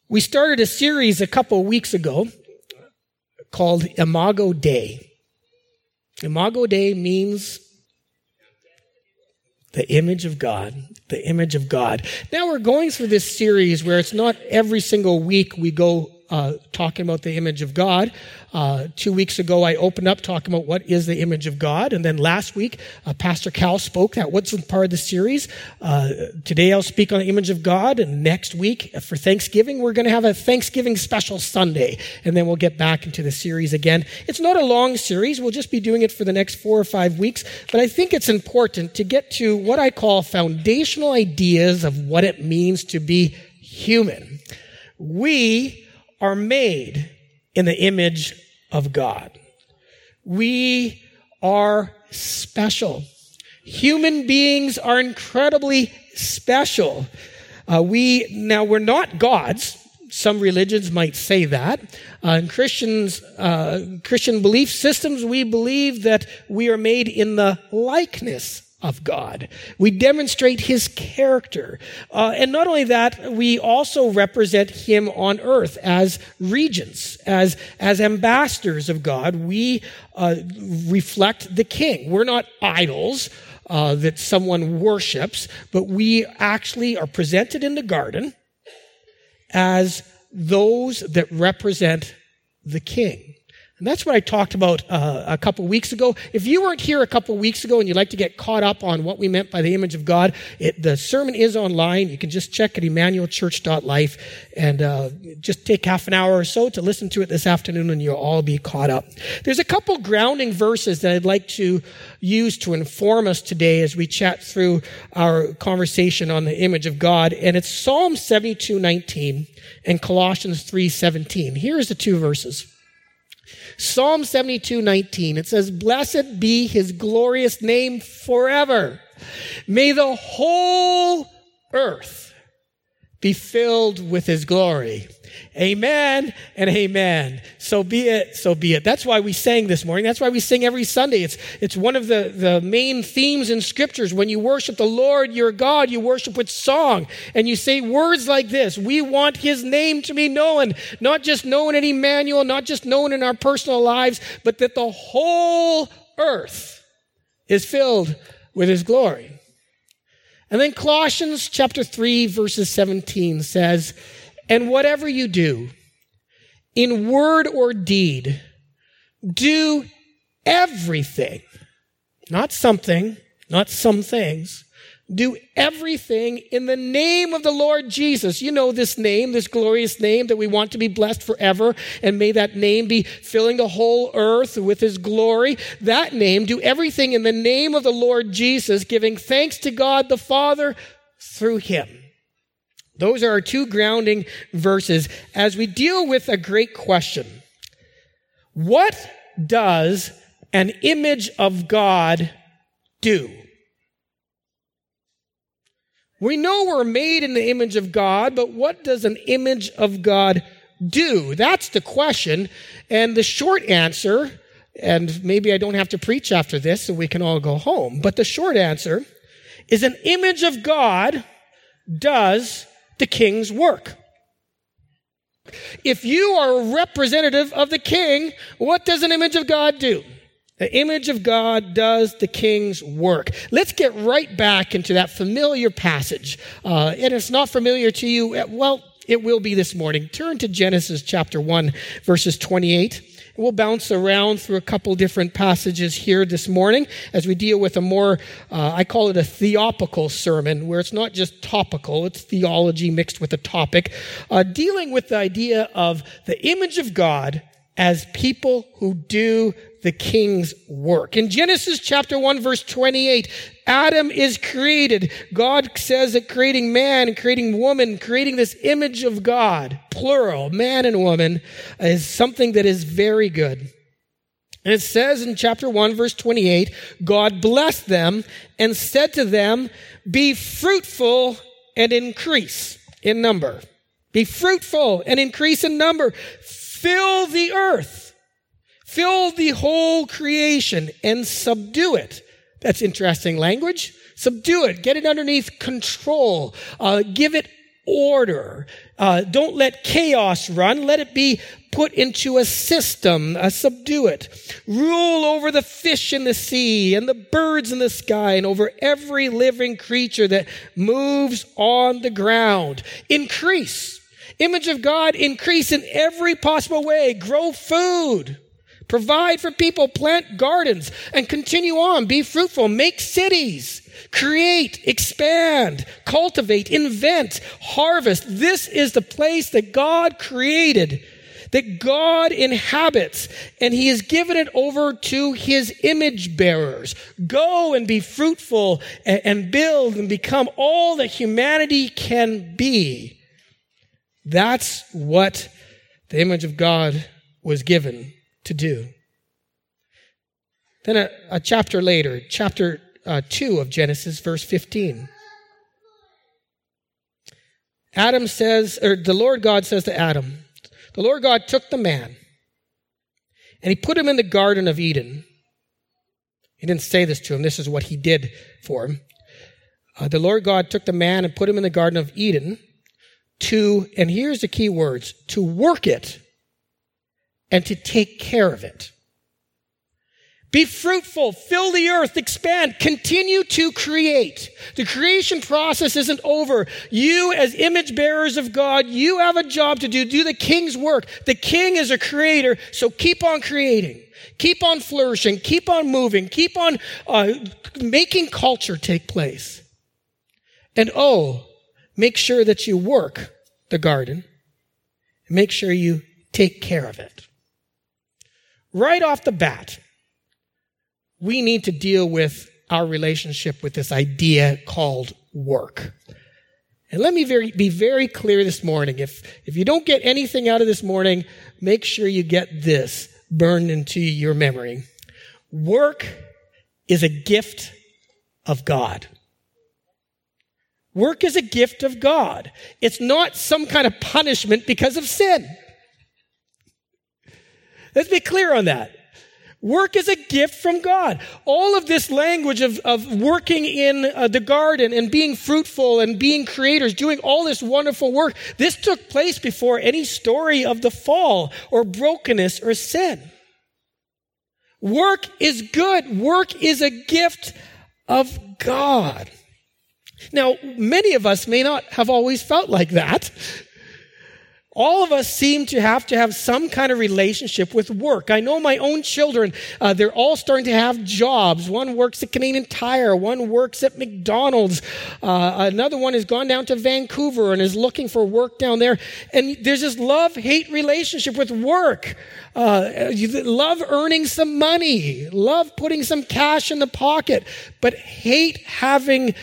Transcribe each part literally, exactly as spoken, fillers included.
We started a series a couple of weeks ago called Imago Dei. Imago Dei means the image of God, the image of God. Now we're going through this series where it's not every single week we go uh, talking about the image of God. Uh, two weeks ago, I opened up talking about what is the image of God. And then last week, uh, Pastor Cal spoke that wasn't part of the series. Uh, today, I'll speak on the image of God. And next week, for Thanksgiving, we're going to have a Thanksgiving special Sunday. And then we'll get back into the series again. It's not a long series. We'll just be doing it for the next four or five weeks. But I think it's important to get to what I call foundational ideas of what it means to be human. We are made in the image of God. We are special. Human beings are incredibly special. Uh, we now we're not gods. Some religions might say that. Uh, in Christians, uh, Christian belief systems, we believe that we are made in the likeness of God. We demonstrate His character. Uh, and not only that, we also represent Him on earth as regents, as, as ambassadors of God. We uh, reflect the King. We're not idols uh, that someone worships, but we actually are presented in the garden as those that represent the King. And that's what I talked about uh, a couple weeks ago. If you weren't here a couple weeks ago and you'd like to get caught up on what we meant by the image of God, it, the sermon is online. You can just check at emmanuel church dot life and uh, just take half an hour or so to listen to it this afternoon and you'll all be caught up. There's a couple grounding verses that I'd like to use to inform us today as we chat through our conversation on the image of God. And it's Psalm seventy-two nineteen and Colossians three seventeen. Here's the two verses. Psalm seventy-two nineteen, it says, "Blessed be His glorious name forever. May the whole earth be filled with His glory." Amen and amen. So be it, so be it. That's why we sang this morning. That's why we sing every Sunday. It's, it's one of the, the main themes in scriptures. When you worship the Lord, your God, you worship with song. And you say words like this: we want His name to be known, not just known at Emmanuel, not just known in our personal lives, but that the whole earth is filled with His glory. And then Colossians chapter three, verses seventeen says, "And whatever you do, in word or deed, do everything," not something, not some things, "do everything in the name of the Lord Jesus." You know this name, this glorious name that we want to be blessed forever, and may that name be filling the whole earth with His glory. That name, do everything in the name of the Lord Jesus, giving thanks to God the Father through Him. Those are our two grounding verses as we deal with a great question. What does an image of God do? We know we're made in the image of God, but what does an image of God do? That's the question. And the short answer, and maybe I don't have to preach after this so we can all go home, but the short answer is an image of God does the King's work. If you are a representative of the King, what does an image of God do? The image of God does the King's work. Let's get right back into that familiar passage. Uh, and if it's not familiar to you, well, it will be this morning. Turn to Genesis chapter one, verses twenty-eight. We'll bounce around through a couple different passages here this morning as we deal with a more, uh, I call it a theopical sermon, where it's not just topical, it's theology mixed with a topic, uh, dealing with the idea of the image of God as people who do the King's work. In Genesis chapter one, verse twenty-eight, Adam is created. God says that creating man and creating woman, creating this image of God, plural, man and woman, is something that is very good. And it says in chapter one, verse twenty-eight, God blessed them and said to them, "Be fruitful and increase in number." Be fruitful and increase in number. Fill the earth. Fill the whole creation and subdue it. That's interesting language. Subdue it. Get it underneath control. Uh, give it order. Uh, don't let chaos run. Let it be put into a system. Uh, subdue it. Rule over the fish in the sea and the birds in the sky and over every living creature that moves on the ground. Increase. Image of God, increase in every possible way. Grow food. Provide for people. Plant gardens and continue on. Be fruitful. Make cities. Create, expand, cultivate, invent, harvest. This is the place that God created, that God inhabits, and he has given it over to his image bearers. Go and be fruitful and, and build and become all that humanity can be. That's what the image of God was given to do. Then a, a chapter later, chapter uh, two of Genesis, verse fifteen. Adam says, or the Lord God says to Adam, the Lord God took the man and he put him in the Garden of Eden. He didn't say this to him. This is what he did for him. Uh, the Lord God took the man and put him in the Garden of Eden to, and here's the key words, to work it and to take care of it. Be fruitful, fill the earth, expand, continue to create. The creation process isn't over. You, as image bearers of God, you have a job to do. Do the king's work. The king is a creator, so keep on creating. Keep on flourishing. Keep on moving. Keep on uh, making culture take place. And oh, make sure that you work the garden. Make sure you take care of it. Right off the bat, we need to deal with our relationship with this idea called work. And let me very, be very clear this morning. If, if you don't get anything out of this morning, make sure you get this burned into your memory. Work is a gift of God. Work is a gift of God. It's not some kind of punishment because of sin. Let's be clear on that. Work is a gift from God. All of this language of, of working in uh, the garden and being fruitful and being creators, doing all this wonderful work, this took place before any story of the fall or brokenness or sin. Work is good. Work is a gift of God. Now, many of us may not have always felt like that. All of us seem to have to have some kind of relationship with work. I know my own children, uh, they're all starting to have jobs. One works at Canadian Tire. One works at McDonald's. Uh, another one has gone down to Vancouver and is looking for work down there. And there's this love-hate relationship with work. Uh, you love earning some money, love putting some cash in the pocket, but hate having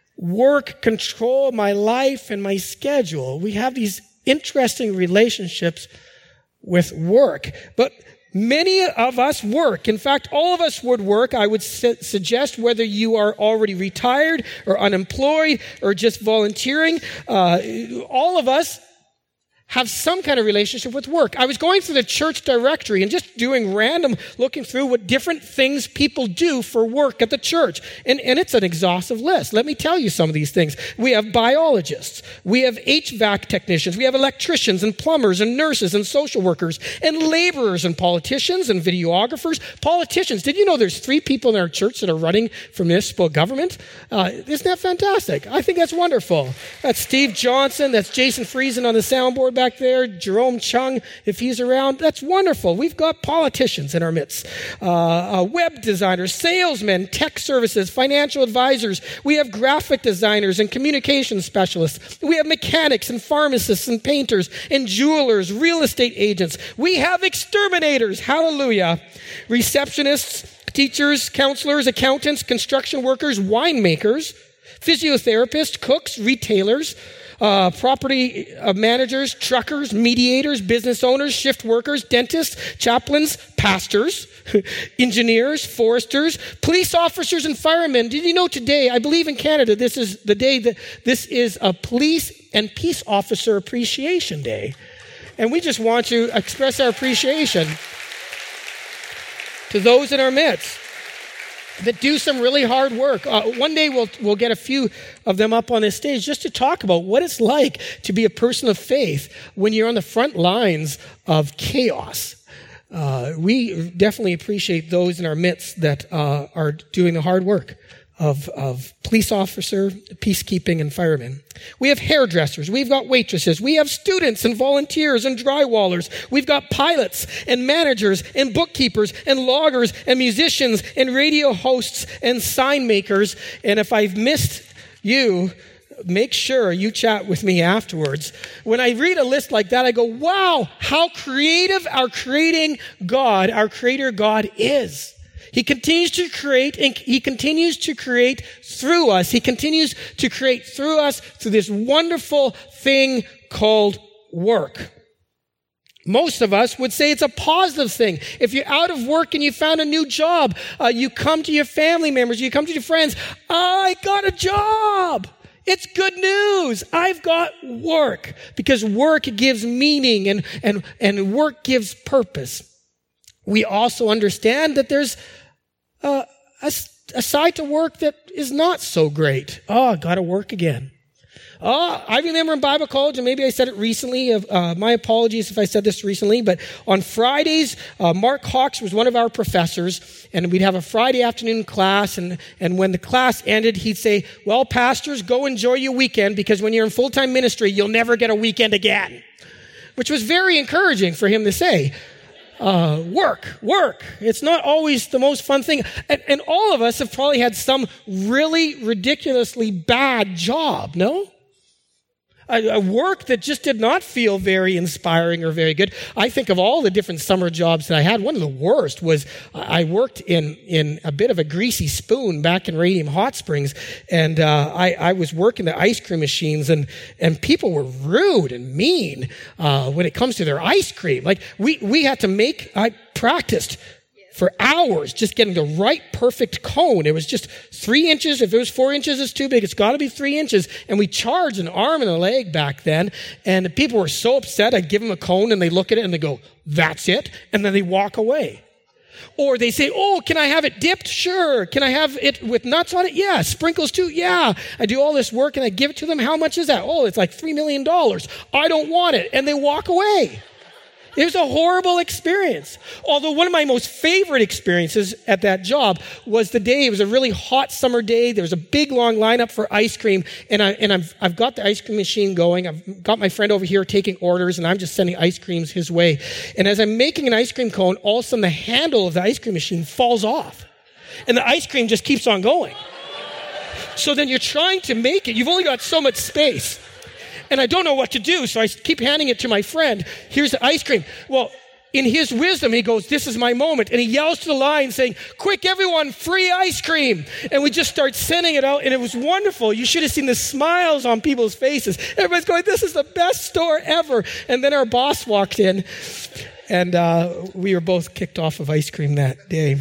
work control my life and my schedule. We have these interesting relationships with work. But many of us work. In fact, all of us would work. I would su- suggest whether you are already retired or unemployed or just volunteering, uh, all of us have some kind of relationship with work. I was going through the church directory and just doing random, looking through what different things people do for work at the church. And, and it's an exhaustive list. Let me tell you some of these things. We have biologists. We have H V A C technicians. We have electricians and plumbers and nurses and social workers and laborers and politicians and videographers. Politicians. Did you know there's three people in our church that are running for municipal government? Uh, isn't that fantastic? I think that's wonderful. That's Steve Johnson. That's Jason Friesen on the soundboard back there, Jerome Chung, if he's around. That's wonderful. We've got politicians in our midst, uh, uh, web designers, salesmen, tech services, financial advisors. We have graphic designers and communication specialists. We have mechanics and pharmacists and painters and jewelers, real estate agents. We have exterminators. Hallelujah. Receptionists, teachers, counselors, accountants, construction workers, winemakers, physiotherapists, cooks, retailers, Uh, property uh, managers, truckers, mediators, business owners, shift workers, dentists, chaplains, pastors, engineers, foresters, police officers, and firemen. Did you know today, I believe in Canada, this is the day that this is a police and peace officer appreciation day. And we just want to express our appreciation to those in our midst. that do some really hard work. Uh, one day we'll we'll get a few of them up on this stage just to talk about what it's like to be a person of faith when you're on the front lines of chaos. Uh, we definitely appreciate those in our midst that uh, are doing the hard work of, of police officer, peacekeeping, and firemen. We have hairdressers. We've got waitresses. We have students and volunteers and drywallers. We've got pilots and managers and bookkeepers and loggers and musicians and radio hosts and sign makers. And if I've missed you, make sure you chat with me afterwards. When I read a list like that, I go, wow, how creative our creating God, our creator God is. He continues to create, and he continues to create through us. He continues to create through us through this wonderful thing called work. Most of us would say it's a positive thing. If you're out of work and you found a new job, uh, you come to your family members, you come to your friends, I got a job. It's good news. I've got work, because work gives meaning and, and, and work gives purpose. We also understand that there's uh, a, a side to work that is not so great. Oh, I got to work again. Oh, I remember in Bible college, and maybe I said it recently. Uh, my apologies if I said this recently, but on Fridays, uh, Mark Hawks was one of our professors, and we'd have a Friday afternoon class, and, and when the class ended, he'd say, well, pastors, go enjoy your weekend, because when you're in full-time ministry, you'll never get a weekend again, which was very encouraging for him to say. Uh, work, work. It's not always the most fun thing. And, and all of us have probably had some really ridiculously bad job, no? A, a work that just did not feel very inspiring or very good. I think of all the different summer jobs that I had. One of the worst was I worked in, in a bit of a greasy spoon back in Radium Hot Springs. And uh, I, I was working the ice cream machines, and, and people were rude and mean uh, when it comes to their ice cream. Like we, we had to make, I practiced for hours just getting the right perfect cone. It was just three inches. If it was four inches, it's too big. It's got to be three inches. And we charged an arm and a leg back then. And people were so upset. I'd give them a cone and they look at it and they go, that's it. And then they walk away. Or they say, oh, can I have it dipped? Sure. Can I have it with nuts on it? Yeah. Sprinkles too? Yeah. I do all this work and I give it to them. How much is that? Oh, it's like three million dollars. I don't want it. And they walk away. It was a horrible experience. Although one of my most favorite experiences at that job was the day, it was a really hot summer day. There was a big long lineup for ice cream. And, I, and I've, I've got the ice cream machine going. I've got my friend over here taking orders, and I'm just sending ice creams his way. And as I'm making an ice cream cone, all of a sudden the handle of the ice cream machine falls off. And the ice cream just keeps on going. So then you're trying to make it. You've only got so much space. And I don't know what to do, so I keep handing it to my friend. Here's the ice cream. Well, in his wisdom, he goes, this is my moment. And he yells to the line saying, quick, everyone, free ice cream. And we just start sending it out, and it was wonderful. You should have seen the smiles on people's faces. Everybody's going, this is the best store ever. And then our boss walked in, and uh, we were both kicked off of ice cream that day.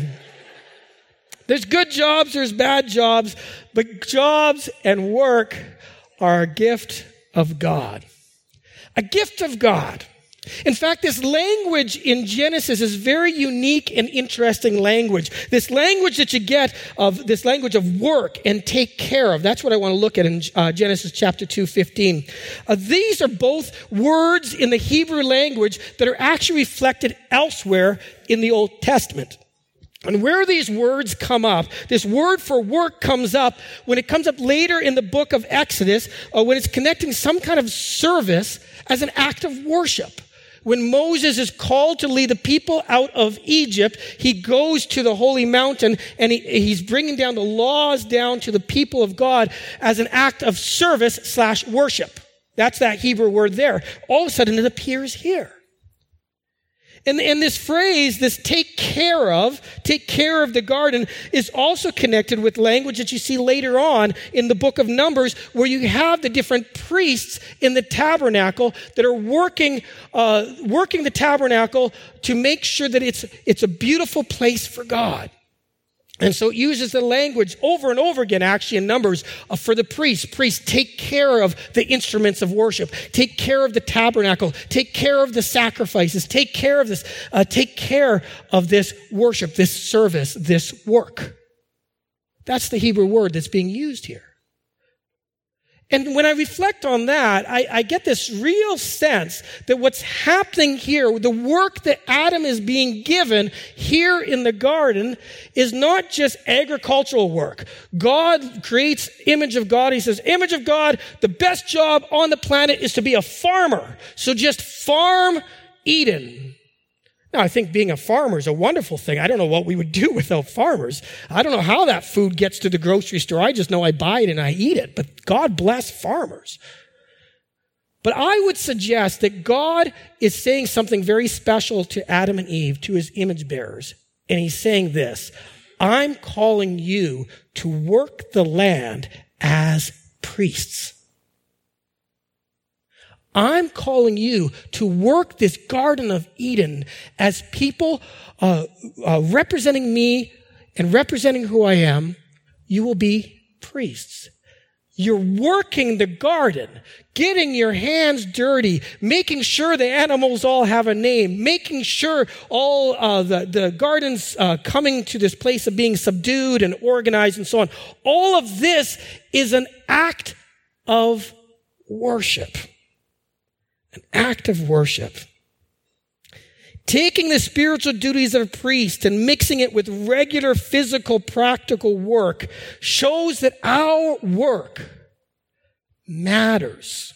There's good jobs, there's bad jobs, but jobs and work are a gift of God. A gift of God. In fact, this language in Genesis is very unique and interesting language. This language that you get of this language of work and take care of. That's what I want to look at in uh, Genesis chapter two, fifteen. Uh, these are both words in the Hebrew language that are actually reflected elsewhere in the Old Testament. And where these words come up, this word for work comes up when it comes up later in the book of Exodus, or when it's connecting some kind of service as an act of worship. When Moses is called to lead the people out of Egypt, he goes to the holy mountain and he, he's bringing down the laws down to the people of God as an act of service slash worship. That's that Hebrew word there. All of a sudden it appears here. And, and this phrase, this take care of, take care of the garden, is also connected with language that you see later on in the book of Numbers, where you have the different priests in the tabernacle that are working, uh, working the tabernacle to make sure that it's, it's a beautiful place for God. And so it uses the language over and over again, actually, in Numbers, uh, for the priests. Priests, take care of the instruments of worship. Take care of the tabernacle. Take care of the sacrifices. Take care of this. Uh, take care of this worship, this service, this work. That's the Hebrew word that's being used here. And when I reflect on that, I, I get this real sense that what's happening here, the work that Adam is being given here in the garden, is not just agricultural work. God creates image of God. He says, image of God, the best job on the planet is to be a farmer. So just farm Eden. Now, I think being a farmer is a wonderful thing. I don't know what we would do without farmers. I don't know how that food gets to the grocery store. I just know I buy it and I eat it. But God bless farmers. But I would suggest that God is saying something very special to Adam and Eve, to his image bearers. And he's saying this: I'm calling you to work the land as priests. I'm calling you to work this Garden of Eden as people uh, uh, representing me and representing who I am. You will be priests. You're working the garden, getting your hands dirty, making sure the animals all have a name, making sure all uh, the, the gardens uh, coming to this place of being subdued and organized and so on. All of this is an act of worship. An act of worship. Taking the spiritual duties of a priest and mixing it with regular physical, practical work shows that our work matters.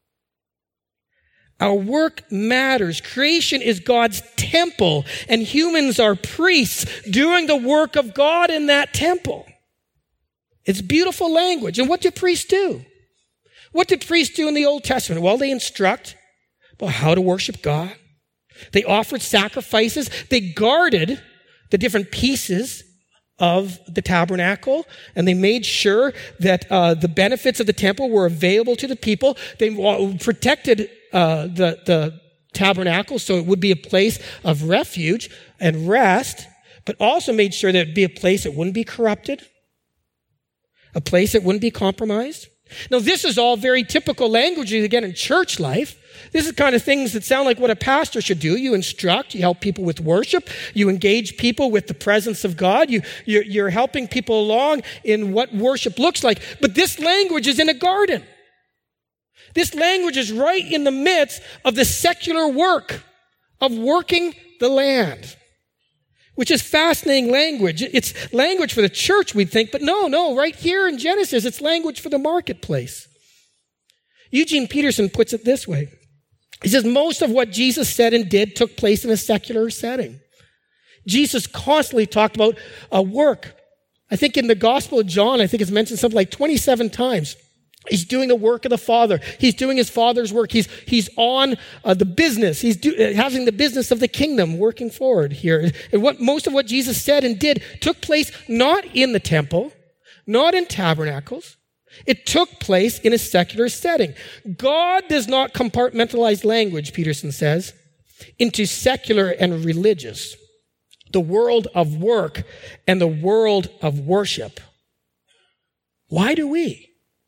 Our work matters. Creation is God's temple, and humans are priests doing the work of God in that temple. It's beautiful language. And what do priests do? What did priests do in the Old Testament? Well, they instruct about how to worship God. They offered sacrifices. They guarded the different pieces of the tabernacle, and they made sure that uh, the benefits of the temple were available to the people. They protected uh, the, the tabernacle so it would be a place of refuge and rest, but also made sure that it would be a place that wouldn't be corrupted, a place that wouldn't be compromised. Now, this is all very typical language, again, in church life. This is kind of things that sound like what a pastor should do. You instruct, you help people with worship, you engage people with the presence of God, you, you're, you're helping people along in what worship looks like. But this language is in a garden. This language is right in the midst of the secular work of working the land, which is fascinating language. It's language for the church, we'd think, but no, no, right here in Genesis, it's language for the marketplace. Eugene Peterson puts it this way. He says, most of what Jesus said and did took place in a secular setting. Jesus constantly talked about uh, work. I think in the Gospel of John, I think it's mentioned something like twenty-seven times. He's doing the work of the Father. He's doing his Father's work. He's, he's on uh, the business. He's do, uh, having the business of the kingdom working forward here. And what most of what Jesus said and did took place not in the temple, not in tabernacles. It took place in a secular setting. God does not compartmentalize language, Peterson says, into secular and religious, the world of work and the world of worship. Why do we?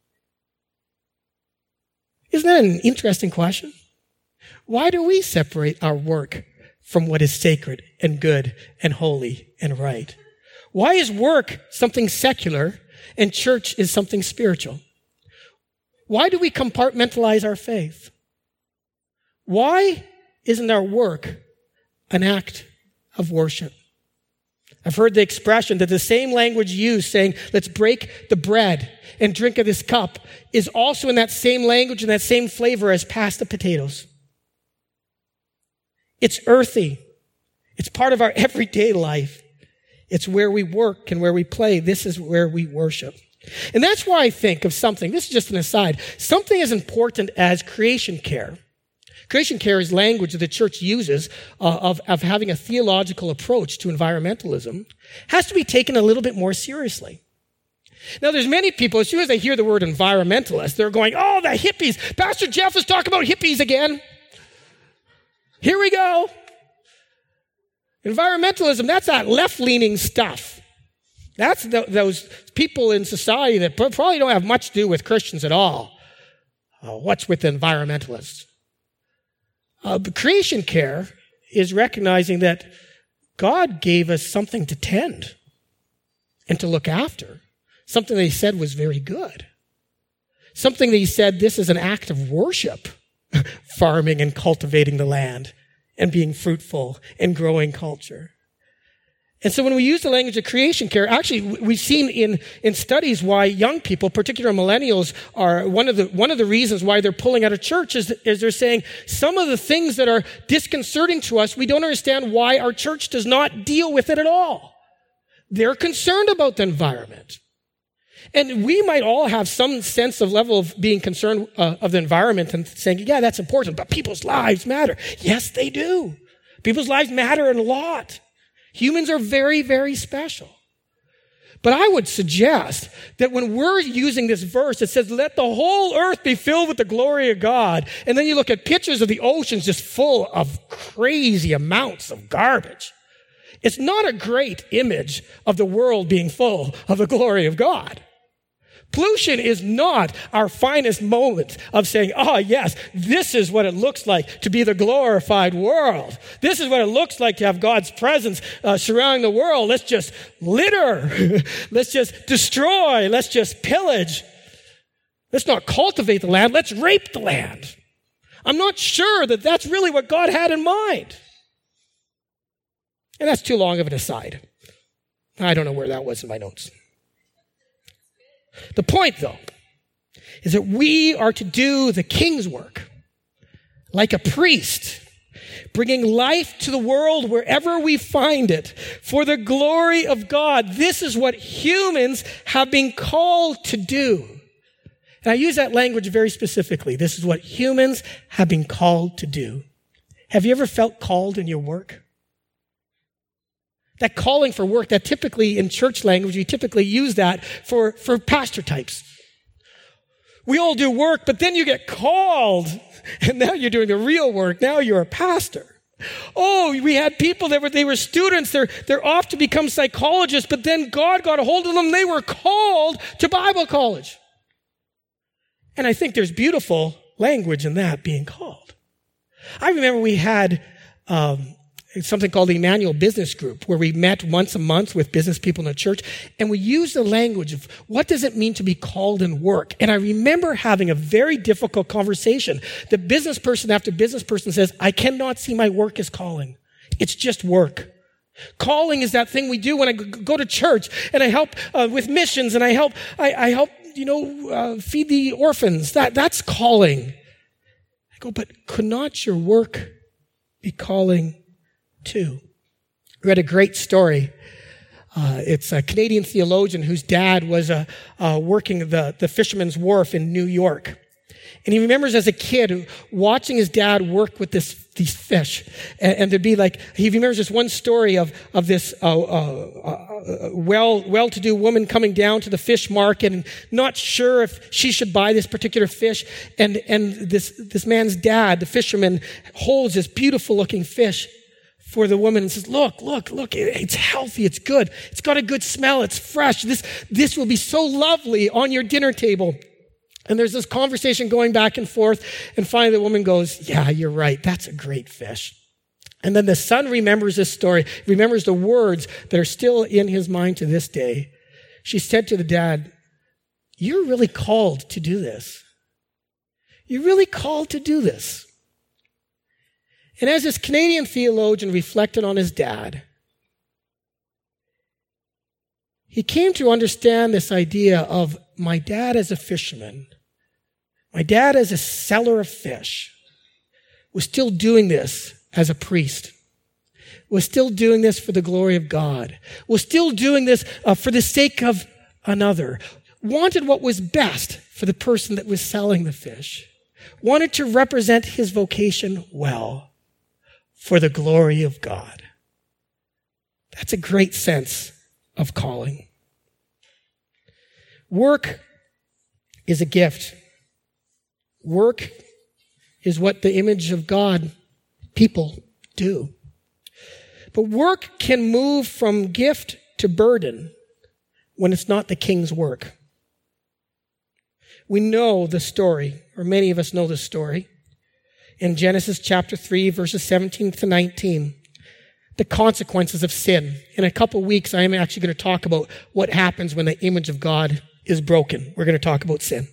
Isn't that an interesting question? Why do we separate our work from what is sacred and good and holy and right? Why is work something secular and church is something spiritual? Why do we compartmentalize our faith? Why isn't our work an act of worship? I've heard the expression that the same language used saying, let's break the bread and drink of this cup, is also in that same language and that same flavor as pass the potatoes. It's earthy. It's part of our everyday life. It's where we work and where we play. This is where we worship. And that's why I think of something, this is just an aside, something as important as creation care. Creation care is language that the church uses uh, of, of having a theological approach to environmentalism, has to be taken a little bit more seriously. Now, there's many people, as soon as they hear the word environmentalist, they're going, oh, the hippies. Pastor Jeff is talking about hippies again. Here we go. Environmentalism, that's that left-leaning stuff. That's the, those people in society that probably don't have much to do with Christians at all. Uh, what's with environmentalists? Uh, but creation care is recognizing that God gave us something to tend and to look after. Something they said was very good. Something they said, this is an act of worship, farming and cultivating the land and being fruitful and growing culture. And so when we use the language of creation care, actually we've seen in, in studies why young people, particularly millennials, are one of the one of the reasons why they're pulling out of church is, is they're saying some of the things that are disconcerting to us, we don't understand why our church does not deal with it at all. They're concerned about the environment. And we might all have some sense of level of being concerned uh, of the environment and saying, yeah, that's important, but people's lives matter. Yes, they do. People's lives matter a lot. Humans are very, very special. But I would suggest that when we're using this verse, it says, let the whole earth be filled with the glory of God. And then you look at pictures of the oceans just full of crazy amounts of garbage. It's not a great image of the world being full of the glory of God. Pollution is not our finest moment of saying, oh, yes, this is what it looks like to be the glorified world. This is what it looks like to have God's presence uh, surrounding the world. Let's just litter. Let's just destroy. Let's just pillage. Let's not cultivate the land. Let's rape the land. I'm not sure that that's really what God had in mind. And that's too long of an aside. I don't know where that was in my notes. The point, though, is that we are to do the king's work like a priest, bringing life to the world wherever we find it for the glory of God. This is what humans have been called to do. And I use that language very specifically. This is what humans have been called to do. Have you ever felt called in your work? That calling for work, that typically in church language, you typically use that for, for pastor types. We all do work, but then you get called, and now you're doing the real work. Now you're a pastor. Oh, we had people that were, they were students, they're, they're off to become psychologists, but then God got a hold of them, they were called to Bible college. And I think there's beautiful language in that, being called. I remember we had, um, something called the Emmanuel Business Group, where we met once a month with business people in the church, and we used the language of what does it mean to be called in work. And I remember having a very difficult conversation. The business person after business person says, I cannot see my work as calling. It's just work. Calling is that thing we do when I go to church and I help uh, with missions and I help, I, I help, you know, uh, feed the orphans. That, that's calling. I go, but could not your work be calling too? I read a great story. Uh, it's a Canadian theologian whose dad was uh, uh, working the, the Fisherman's Wharf in New York. And he remembers as a kid watching his dad work with this these fish. And, and there'd be like, he remembers this one story of, of this uh, uh, uh, well, well-to-do woman coming down to the fish market and not sure if she should buy this particular fish. And, and this, this man's dad, the fisherman, holds this beautiful-looking fish for the woman and says, look, look, look, it's healthy, it's good, it's got a good smell, it's fresh. This, this will be so lovely on your dinner table. And there's this conversation going back and forth. And finally the woman goes, yeah, you're right. That's a great fish. And then the son remembers this story, remembers the words that are still in his mind to this day. She said to the dad, you're really called to do this. You're really called to do this. And as this Canadian theologian reflected on his dad, he came to understand this idea of my dad as a fisherman, my dad as a seller of fish, was still doing this as a priest, was still doing this for the glory of God, was still doing this uh, for the sake of another, wanted what was best for the person that was selling the fish, wanted to represent his vocation well for the glory of God. That's a great sense of calling. Work is a gift. Work is what the image of God people do. But work can move from gift to burden when it's not the king's work. We know the story, or many of us know the story. In Genesis chapter three, verses seventeen to nineteen, the consequences of sin. In a couple weeks, I am actually going to talk about what happens when the image of God is broken. We're going to talk about sin.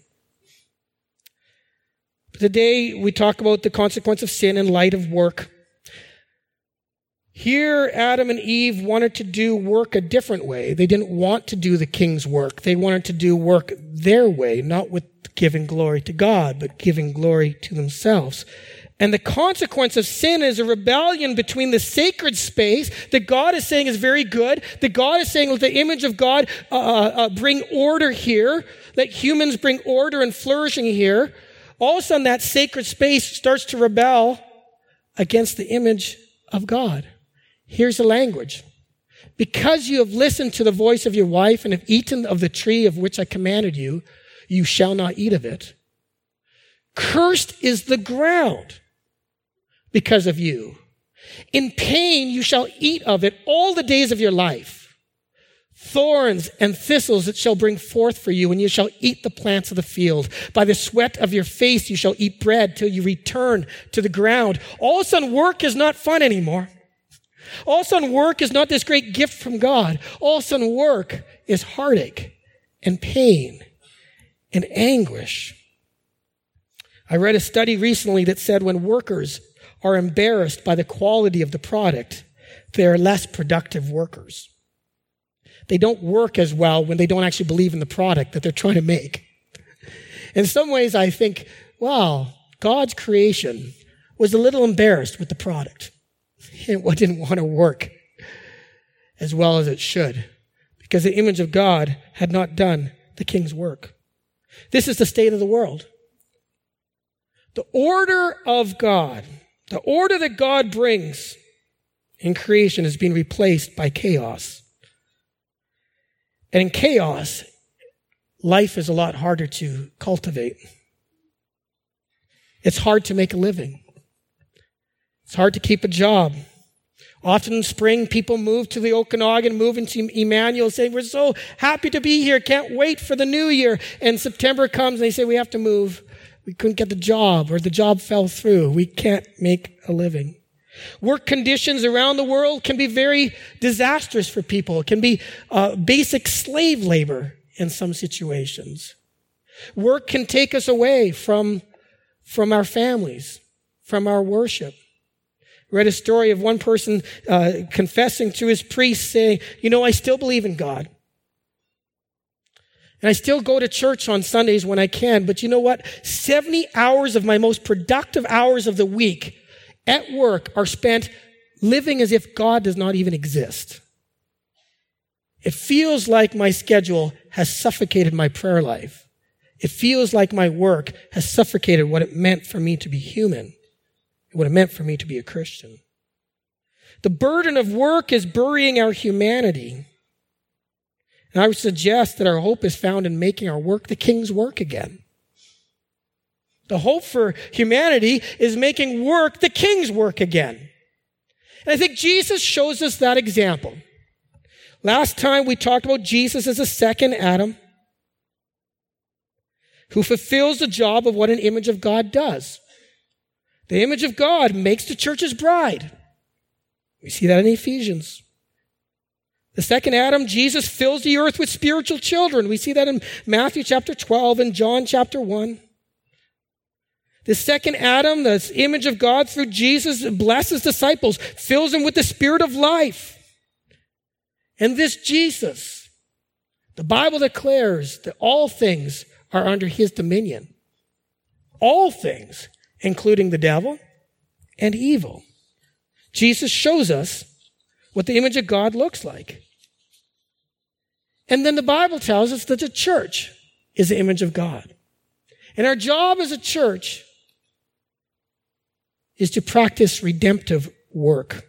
But today, we talk about the consequence of sin in light of work. Here, Adam and Eve wanted to do work a different way. They didn't want to do the king's work. They wanted to do work their way, not with giving glory to God, but giving glory to themselves. And the consequence of sin is a rebellion between the sacred space that God is saying is very good, that God is saying, let the image of God uh, uh, bring order here, let humans bring order and flourishing here. All of a sudden, that sacred space starts to rebel against the image of God. Here's the language. Because you have listened to the voice of your wife and have eaten of the tree of which I commanded you, you shall not eat of it. Cursed is the ground because of you. In pain you shall eat of it all the days of your life. Thorns and thistles it shall bring forth for you, and you shall eat the plants of the field. By the sweat of your face you shall eat bread till you return to the ground. All of a sudden, work is not fun anymore. All of a sudden, work is not this great gift from God. All of a sudden, work is heartache and pain and anguish. I read a study recently that said when workers are embarrassed by the quality of the product, they are less productive workers. They don't work as well when they don't actually believe in the product that they're trying to make. In some ways, I think, wow, God's creation was a little embarrassed with the product. It didn't want to work as well as it should because the image of God had not done the king's work. This is the state of the world. The order of God, the order that God brings in creation is being replaced by chaos. And in chaos, life is a lot harder to cultivate. It's hard to make a living. It's hard to keep a job. Often in spring, people move to the Okanagan, move into Emmanuel, saying, we're so happy to be here, can't wait for the new year. And September comes and they say, we have to move. We couldn't get the job, or the job fell through. We can't make a living. Work conditions around the world can be very disastrous for people. It can be uh, basic slave labor in some situations. Work can take us away from, from our families, from our worship. I read a story of one person uh, confessing to his priest saying, you know, I still believe in God. And I still go to church on Sundays when I can. But you know what? seventy hours of my most productive hours of the week at work are spent living as if God does not even exist. It feels like my schedule has suffocated my prayer life. It feels like my work has suffocated what it meant for me to be human, what it meant for me to be a Christian. The burden of work is burying our humanity. And I would suggest that our hope is found in making our work the king's work again. The hope for humanity is making work the king's work again. And I think Jesus shows us that example. Last time we talked about Jesus as a second Adam who fulfills the job of what an image of God does. The image of God makes the church his bride. We see that in Ephesians. The second Adam, Jesus, fills the earth with spiritual children. We see that in Matthew chapter twelve and John chapter one. The second Adam, the image of God through Jesus, blesses disciples, fills them with the spirit of life. And this Jesus, the Bible declares that all things are under his dominion. All things, including the devil and evil. Jesus shows us what the image of God looks like. And then the Bible tells us that the church is the image of God. And our job as a church is to practice redemptive work.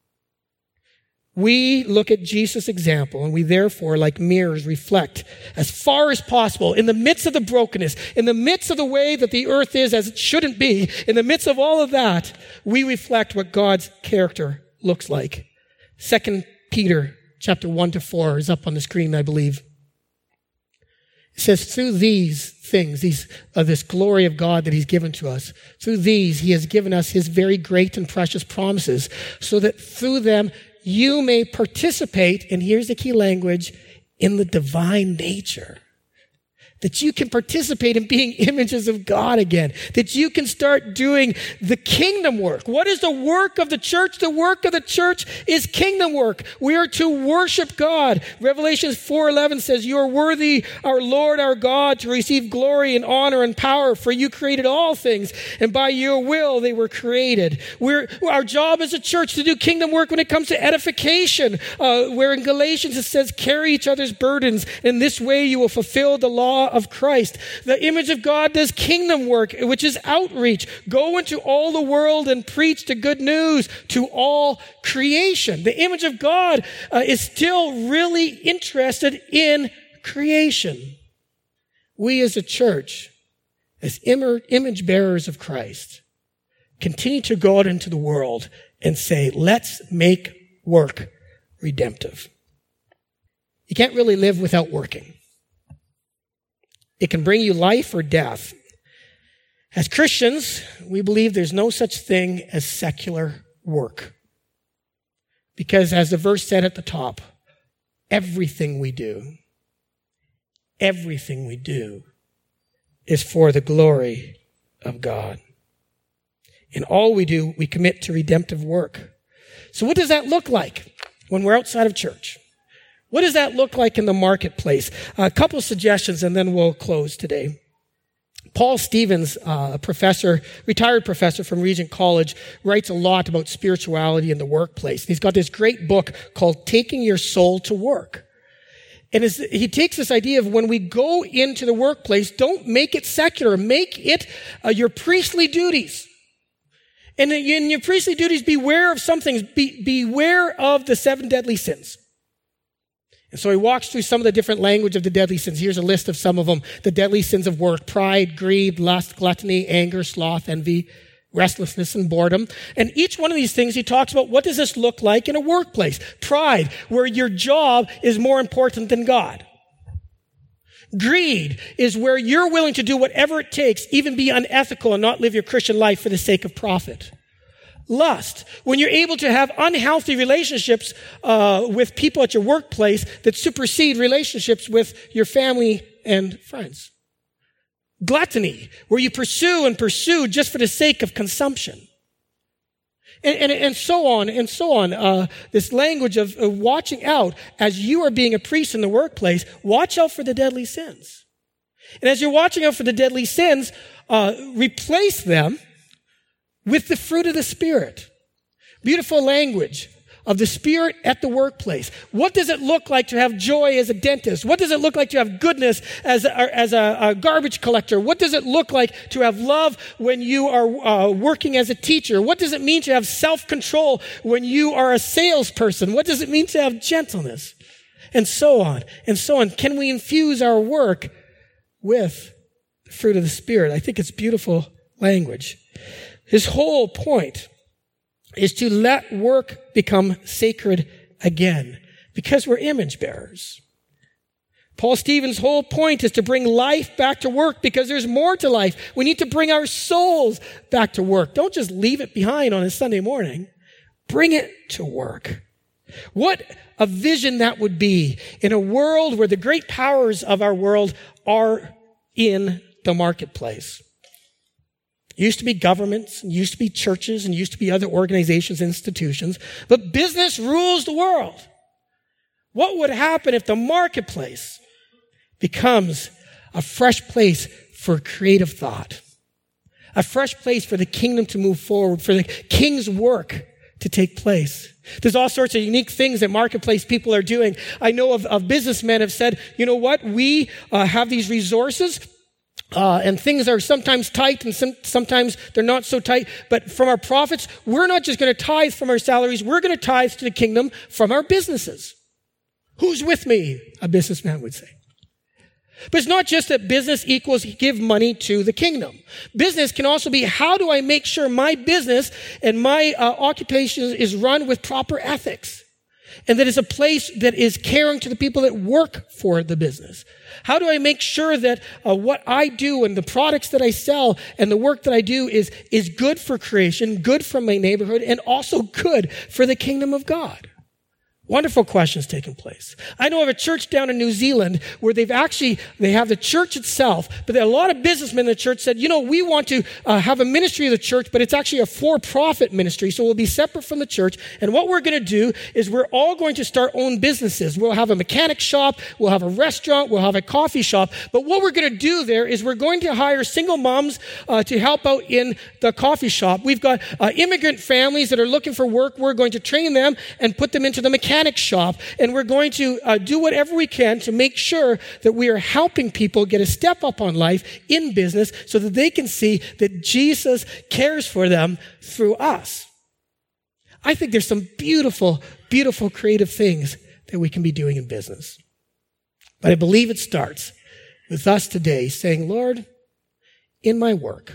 We look at Jesus' example, and we therefore, like mirrors, reflect as far as possible in the midst of the brokenness, in the midst of the way that the earth is as it shouldn't be, in the midst of all of that, we reflect what God's character looks like. Second Peter chapter one to four is up on the screen, I believe. It says, through these things, these of this glory of God that he's given to us, through these he has given us his very great and precious promises, so that through them you may participate, and here's the key language, in the divine nature. That you can participate in being images of God again. That you can start doing the kingdom work. What is the work of the church? The work of the church is kingdom work. We are to worship God. Revelation four eleven says, you are worthy, our Lord, our God, to receive glory and honor and power, for you created all things, and by your will they were created. We're, our job as a church to do kingdom work when it comes to edification, uh, where in Galatians it says, carry each other's burdens. In this way you will fulfill the law of Christ. The image of God does kingdom work, which is outreach. Go into all the world and preach the good news to all creation. The image of God uh, is still really interested in creation. We as a church, as im- image bearers of Christ, continue to go out into the world and say, let's make work redemptive. You can't really live without working. It can bring you life or death. As Christians, we believe there's no such thing as secular work. Because as the verse said at the top, everything we do, everything we do is for the glory of God. In all we do, we commit to redemptive work. So what does that look like when we're outside of church? What does that look like in the marketplace? A couple of suggestions and then we'll close today. Paul Stevens, uh, a professor, retired professor from Regent College, writes a lot about spirituality in the workplace. He's got this great book called Taking Your Soul to Work. And as he takes this idea of when we go into the workplace, don't make it secular. Make it uh, your priestly duties. And in your priestly duties, beware of some things. Be, beware of the seven deadly sins. And so he walks through some of the different language of the deadly sins. Here's a list of some of them. The deadly sins of work: pride, greed, lust, gluttony, anger, sloth, envy, restlessness, and boredom. And each one of these things he talks about, what does this look like in a workplace? Pride, where your job is more important than God. Greed is where you're willing to do whatever it takes, even be unethical and not live your Christian life for the sake of profit. Lust, when you're able to have unhealthy relationships uh, with people at your workplace that supersede relationships with your family and friends. Gluttony, where you pursue and pursue just for the sake of consumption. And, and, and so on and so on. Uh, this language of, of watching out as you are being a priest in the workplace, watch out for the deadly sins. And as you're watching out for the deadly sins, uh, replace them with the fruit of the Spirit. Beautiful language of the Spirit at the workplace. What does it look like to have joy as a dentist? What does it look like to have goodness as a, as a, a garbage collector? What does it look like to have love when you are uh, working as a teacher? What does it mean to have self-control when you are a salesperson? What does it mean to have gentleness? And so on, and so on. Can we infuse our work with the fruit of the Spirit? I think it's beautiful language. His whole point is to let work become sacred again, because we're image bearers. Paul Stevens' whole point is to bring life back to work, because there's more to life. We need to bring our souls back to work. Don't just leave it behind on a Sunday morning. Bring it to work. What a vision that would be in a world where the great powers of our world are in the marketplace. It used to be governments, and used to be churches, and used to be other organizations, institutions, but business rules the world. What would happen if the marketplace becomes a fresh place for creative thought, a fresh place for the kingdom to move forward, for the king's work to take place? There's all sorts of unique things that marketplace people are doing. I know of, of businessmen have said, you know what, we uh, have these resources, Uh, and things are sometimes tight and some, sometimes they're not so tight. But from our profits, we're not just going to tithe from our salaries. We're going to tithe to the kingdom from our businesses. Who's with me? A businessman would say. But it's not just that business equals give money to the kingdom. Business can also be, how do I make sure my business and my uh, occupation is run with proper ethics? and that is a place that is caring to the people that work for the business? How do I make sure that uh, what I do and the products that I sell and the work that I do is, is good for creation, good for my neighborhood, and also good for the kingdom of God? Wonderful questions taking place. I know of a church down in New Zealand where they've actually, they have the church itself, but there are a lot of businessmen in the church said, you know, we want to uh, have a ministry of the church, but it's actually a for-profit ministry, so we'll be separate from the church. And what we're going to do is we're all going to start own businesses. We'll have a mechanic shop, we'll have a restaurant, we'll have a coffee shop. But what we're going to do there is we're going to hire single moms uh, to help out in the coffee shop. We've got uh, immigrant families that are looking for work. We're going to train them and put them into the mechanic shop, and we're going to uh, do whatever we can to make sure that we are helping people get a step up on life in business so that they can see that Jesus cares for them through us. I think there's some beautiful, beautiful creative things that we can be doing in business. But I believe it starts with us today saying, Lord, in my work,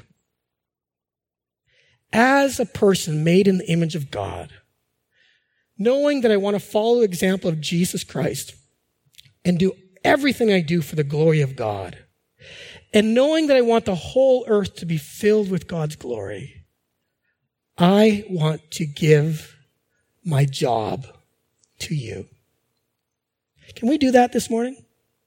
as a person made in the image of God, knowing that I want to follow the example of Jesus Christ and do everything I do for the glory of God, and knowing that I want the whole earth to be filled with God's glory, I want to give my job to you. Can we do that this morning?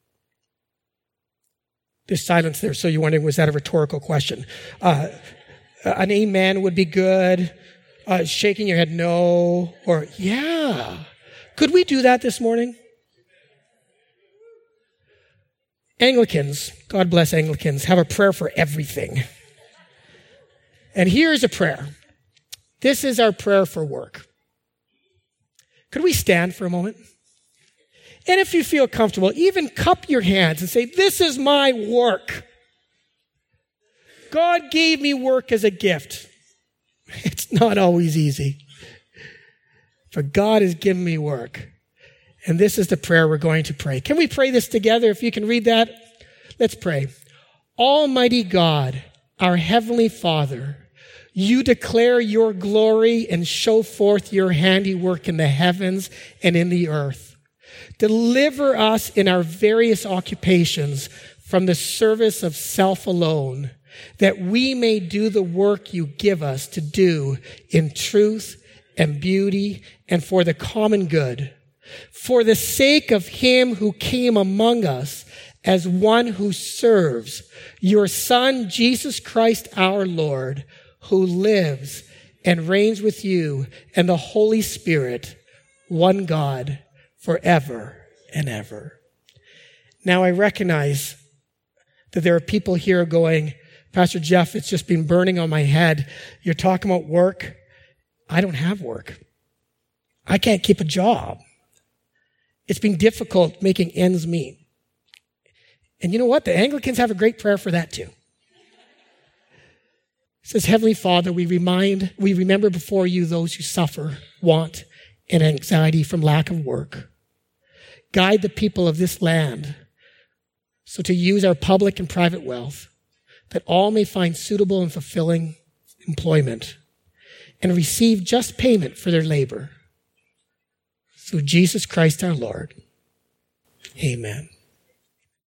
There's silence there, so you're wondering, was that a rhetorical question? Uh, an amen would be good. Uh, shaking your head, no, or yeah. Could we do that this morning? Anglicans, God bless Anglicans, have a prayer for everything. And here's a prayer. This is our prayer for work. Could we stand for a moment? And if you feel comfortable, even cup your hands and say, this is my work. God gave me work as a gift. It's not always easy. But God has given me work. And this is the prayer we're going to pray. Can we pray this together? If you can read that, let's pray. Almighty God, our Heavenly Father, you declare your glory and show forth your handiwork in the heavens and in the earth. Deliver us in our various occupations from the service of self alone, that we may do the work you give us to do in truth and beauty and for the common good, for the sake of him who came among us as one who serves, your Son, Jesus Christ our Lord, who lives and reigns with you and the Holy Spirit, one God, forever and ever. Now I recognize that there are people here going, Pastor Jeff, it's just been burning on my head. You're talking about work. I don't have work. I can't keep a job. It's been difficult making ends meet. And you know what? The Anglicans have a great prayer for that too. It says, Heavenly Father, we remind, we remember before you those who suffer, want, and anxiety from lack of work. Guide the people of this land so to use our public and private wealth, that all may find suitable and fulfilling employment and receive just payment for their labor. Through Jesus Christ our Lord. Amen.